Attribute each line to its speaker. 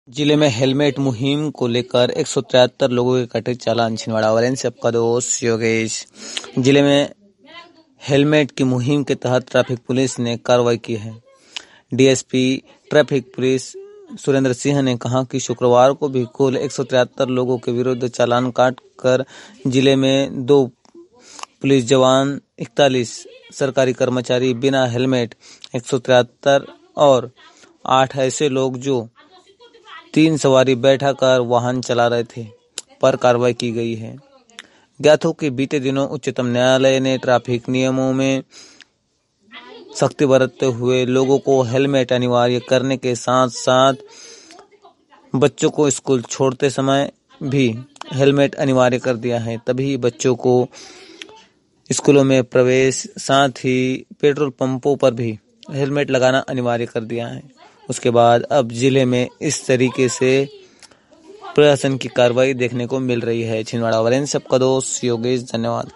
Speaker 1: जिले में हेलमेट मुहिम को लेकर 173 लोगों के कटे चालान। छिंदवाड़ा वाले से आपका दोस्त योगेश। जिले में हेलमेट की मुहिम के तहत ट्रैफिक पुलिस ने कार्रवाई की है। DSP traffic police Surendra Singh ने कहा कि शुक्रवार को भी कुल 173 लोगों के विरुद्ध चालान काट कर जिले में 2 पुलिस जवान, 41 सरकारी कर्मचारी बिना हेलमेट, 173 और 8 ऐसे लोग जो 3 सवारी बैठा कर वाहन चला रहे थे पर कार्रवाई की गई है। ज्ञात हो कि बीते दिनों उच्चतम न्यायालय ने ट्रैफिक नियमों में सख्ती बरतते हुए लोगों को हेलमेट अनिवार्य करने के साथ साथ बच्चों को स्कूल छोड़ते समय भी हेलमेट अनिवार्य कर दिया है। तभी बच्चों को स्कूलों में प्रवेश, साथ ही पेट्रोल पंपों पर भी हेलमेट लगाना अनिवार्य कर दिया है। उसके बाद अब जिले में इस तरीके से प्रशासन की कार्रवाई देखने को मिल रही है। छिंदवाड़ा वाले सबका दोस्त योगेश, धन्यवाद।